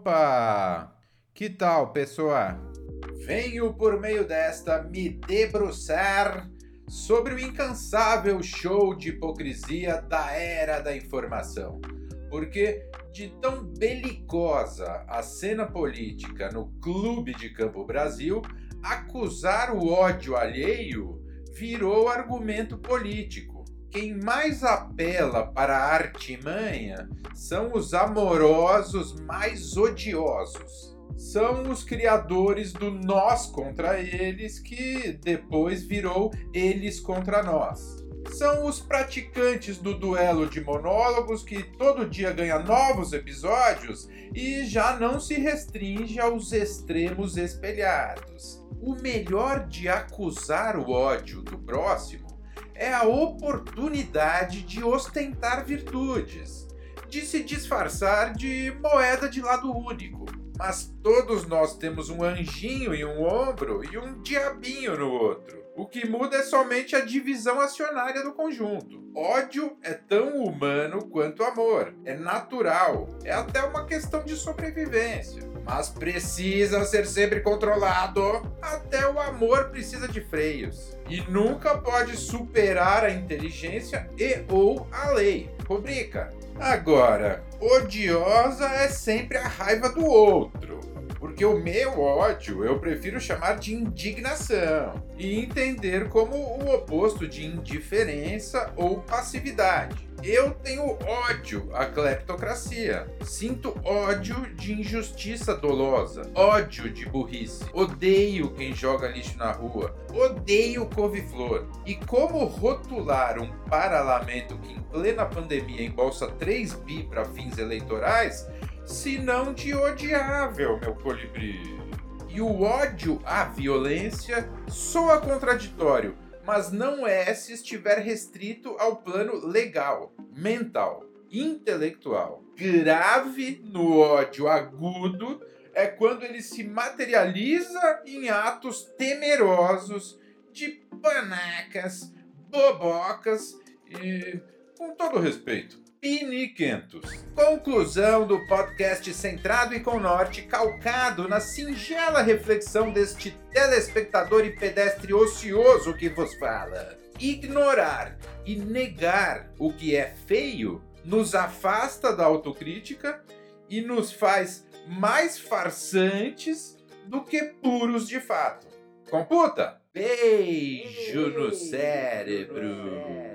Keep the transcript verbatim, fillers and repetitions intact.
Opa! Que tal, pessoal? Venho por meio desta me debruçar sobre o incansável show de hipocrisia da era da informação. Porque de tão belicosa a cena política no Clube de Campo Brasil, acusar o ódio alheio virou argumento político. Quem mais apela para a artimanha são os amorosos mais odiosos. São os criadores do nós contra eles, que depois virou eles contra nós. São os praticantes do duelo de monólogos que todo dia ganha novos episódios e já não se restringe aos extremos espelhados. O melhor de acusar o ódio do próximo é a oportunidade de ostentar virtudes, de se disfarçar de moeda de lado único. Mas todos nós temos um anjinho em um ombro e um diabinho no outro. O que muda é somente a divisão acionária do conjunto. Ódio é tão humano quanto amor. É natural. É até uma questão de sobrevivência. Mas precisa ser sempre controlado. Até o amor precisa de freios. E nunca pode superar a inteligência e ou a lei. Rubrica. Agora, odiosa é sempre a raiva do outro. Porque o meu ódio eu prefiro chamar de indignação e entender como o oposto de indiferença ou passividade. Eu tenho ódio à cleptocracia. Sinto ódio de injustiça dolosa, ódio de burrice. Odeio quem joga lixo na rua, odeio couve-flor. E como rotular um parlamento que em plena pandemia embolsa três bi para fins eleitorais, se não de odiável, meu colibri? E o ódio à violência soa contraditório, mas não é se estiver restrito ao plano legal, mental, intelectual. Grave no ódio agudo é quando ele se materializa em atos temerosos de panacas, bobocas e, com todo respeito, piniquentos. Conclusão do podcast centrado e com norte, calcado na singela reflexão deste telespectador e pedestre ocioso que vos fala. Ignorar e negar o que é feio nos afasta da autocrítica e nos faz mais farsantes do que puros de fato. Computa? Beijo no cérebro.